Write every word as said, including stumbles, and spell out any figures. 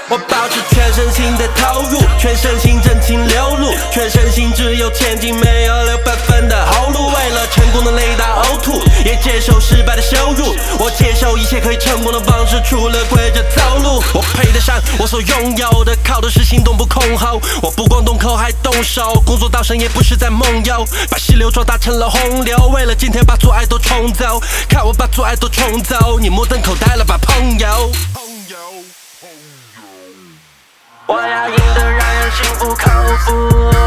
我保持全身心的投入，全身心真情流露，全身心只有前进，没有留半分的后路。为了成功的累到呕吐，也接受失败的羞辱。我接受一切可以成功的方式，除了跪着走路。我配得上我所拥有的，靠的是行动不空吼。我不光动口还动手，工作到深夜不是在梦游，把溪流壮大成了洪流。为了今天把阻碍都冲走，看我把阻碍都冲走。你目瞪口呆了吧，朋友？我要赢得让人心服口服。